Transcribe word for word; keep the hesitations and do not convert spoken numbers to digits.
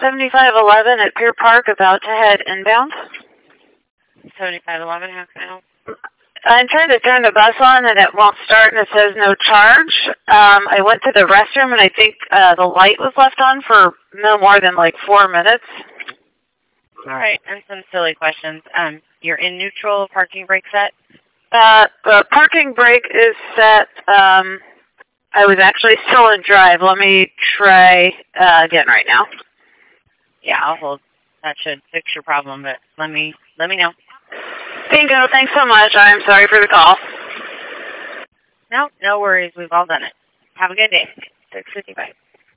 seventy-five eleven at Pier Park, about to head inbound. seventy-five eleven, how can I help? I'm trying to turn the bus on and it won't start and it says no charge. Um, I went to the restroom and I think uh, the light was left on for no more than like four minutes. All right, and some silly questions. Um, you're in neutral, parking brake set? Uh, the parking brake is set. Um, I was actually still in drive. Let me try uh, again right now. Yeah, I'll hold. That should fix your problem, but let me let me know. Bingo, thanks so much. I'm sorry for the call. No, no worries. We've all done it. Have a good day. six fifty-five.